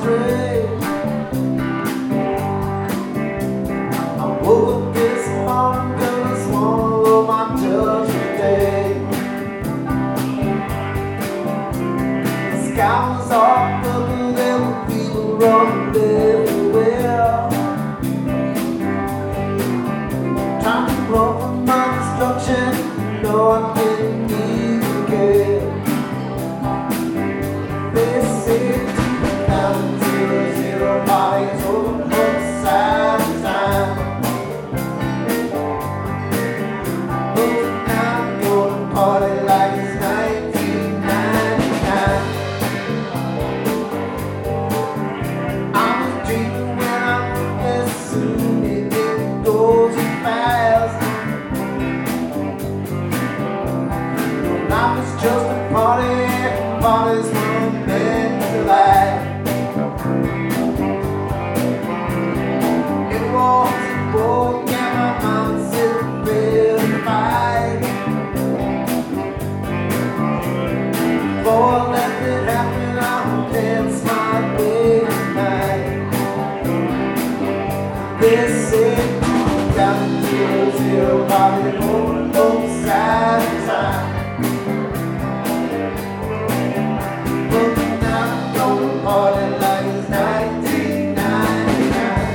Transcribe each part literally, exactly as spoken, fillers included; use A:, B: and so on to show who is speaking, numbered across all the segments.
A: afraid. I woke up this morning gonna swallow my judgment day. The sky was all purple, there were people running everywhere, trying to run from my destruction. No, I didn't even care. They said two thousand zero bodies over both sides of time. But now I'm gonna party like it's nineteen ninety-nine. I was dreaming when I moved this soon, it didn't go too fast. Life is just a party, parties weren't meant to last. It was a boat, yeah, my mama said real fight. Before I let it happen, I would dance my way tonight. They said down to zero, body on both sides of time. Party like it's nineteen ninety-nine.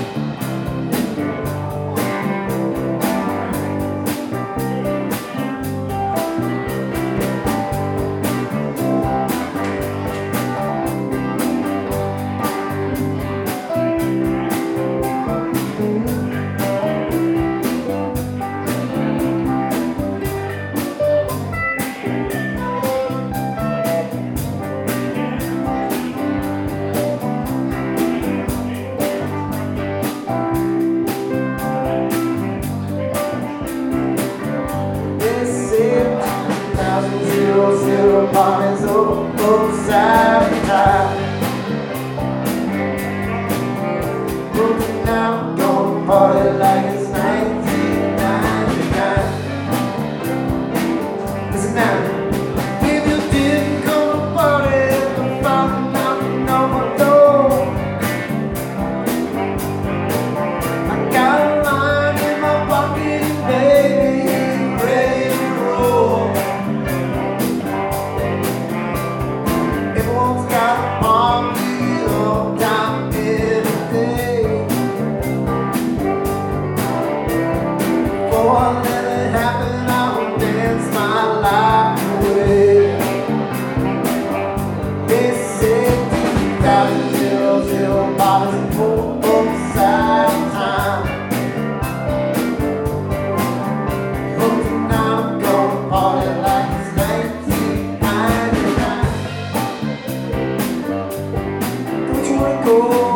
A: Zero, zero parties over both sides of time. But now I'm gonna party like it's nineteen ninety-nine. Listen now, if you didn't come to party, I found nothing on my door. I got a line in my pocket, baby, ready to roll. Everyone's got a party all time, every day. Before I let it happen, I will dance my life away. They said two thousand zero, zero bodies for both sides of time. But tonight I'm gonna party like it's nineteen ninety-nine. Go